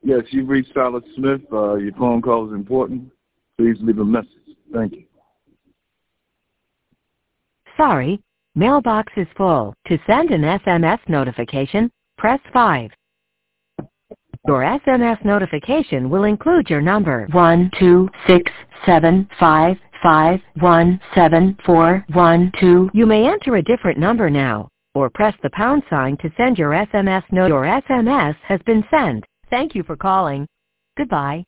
Yes, you've reached Silas Smith. Your phone call is important. Please leave a message. Thank you. Sorry, mailbox is full. To send an SMS notification, press 5. Your SMS notification will include your number 12675517412. You may enter a different number now, or press the pound sign to send your SMS note. Your SMS has been sent. Thank you for calling. Goodbye.